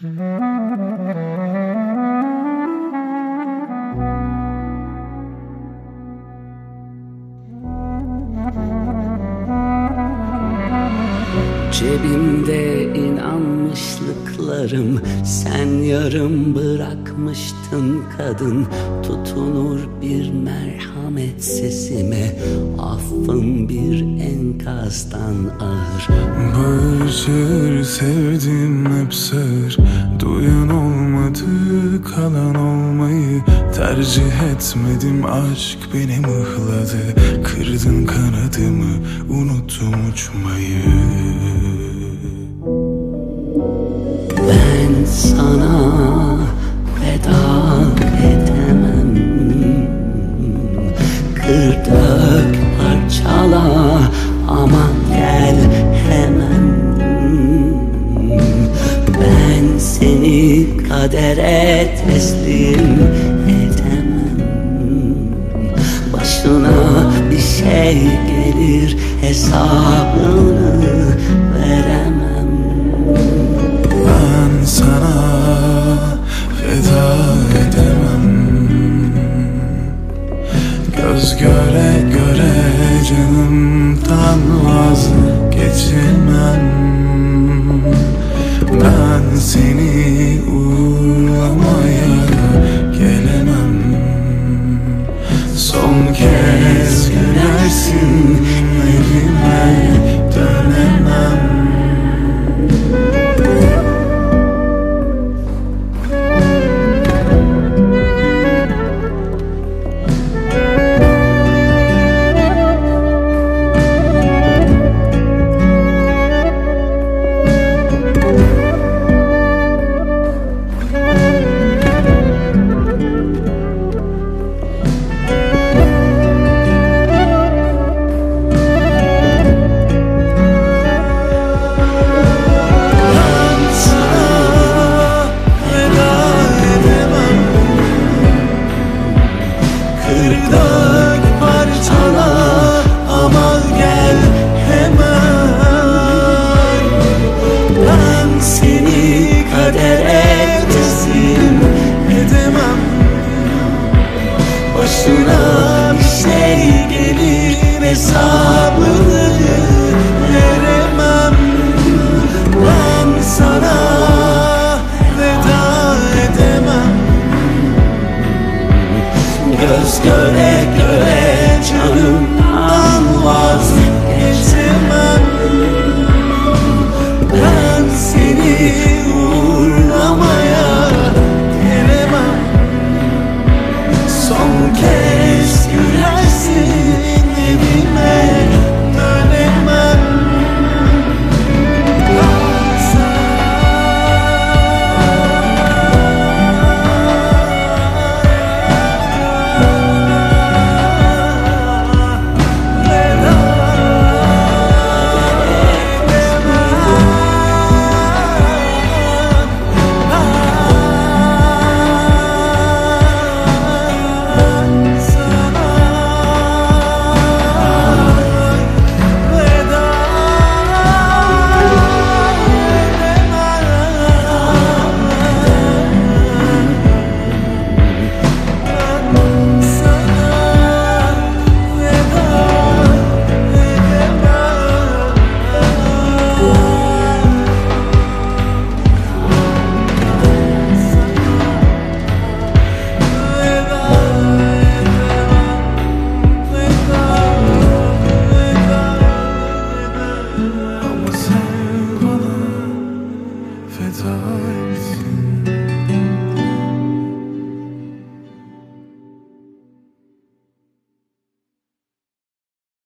Cebimde inanmışlıklarım, sen yarım bırakmıştın kadın. Tutunur bir merhamet sesime, affın bir enkazdan ağır. Bağırır sevdim hep sır, duyan olmadı kalan olmayı tercih etmedim. Aşk beni mıhladı, kırdın kanadımı, unuttum uçmayı. Ben sana veda edemem, kır dök parçala ama gel hemen. Ben seni kadere teslim edemem, başına bir şey gelir hesabını veremem. Ben sana veda edemem, göz göre göre canımdan vazgeçemem. Ben seni uğurlamaya gelemem, son kez gülersin evime dönemem. Başına bir şey gelir hesabını veremem. Ben sana veda edemem, göz göre